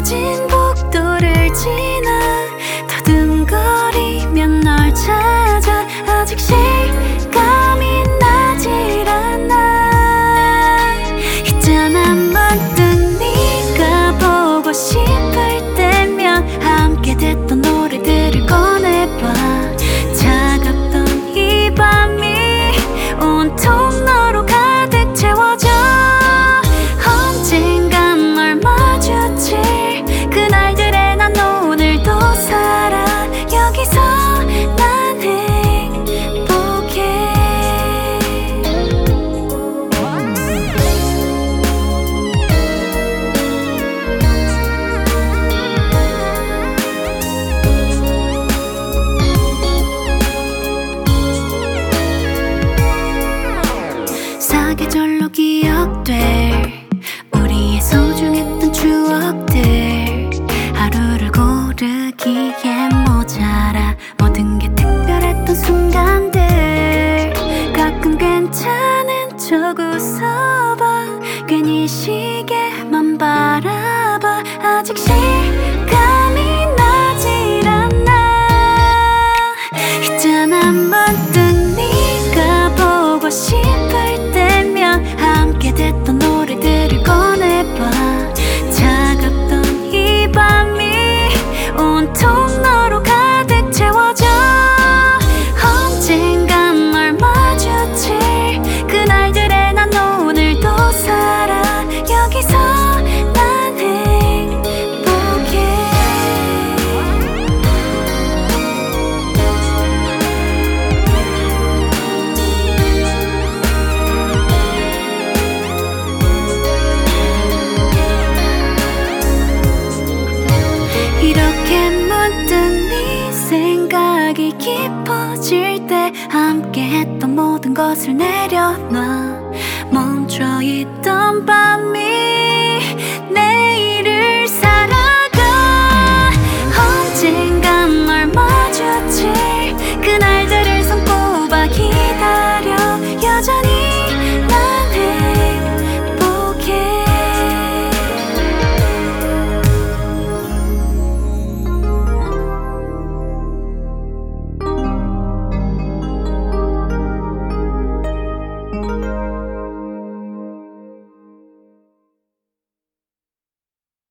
좁아진 복도를 지나 더듬거리면 널 찾아. 아직 실감이 나질 않아. 있잖아, 문득 네가 보고 싶을 때면 함께 듣던 노래들을 꺼내봐. 차갑던 이 밤이 온통 너로 가득 채워져. 언젠간 널 마주칠 그날들에 난 오늘도 살아. 여기서 난 행복해. 사계절로 기억될 우리의 소중했던 추억들. 하루를 고르기엔 모자라 모든 게 특별했던 순간들. 가끔 괜찮은 척 웃어봐. 괜히 시계만 바라봐. 아직 실감이 나질 않아. 있잖아, 문득 네가 보고 싶을 때면 함께 듣던 노래들을 꺼내봐. 차갑던 이 밤이 온통 너로 가득 채워져. 언젠간 널 마주칠 그날들에 난 오늘도 살아. 여기서 난 행복해. 이렇게 문득 네 생각이 깊어질 때 함께했던 모든 것을 내려놔. 멈춰있던 밤이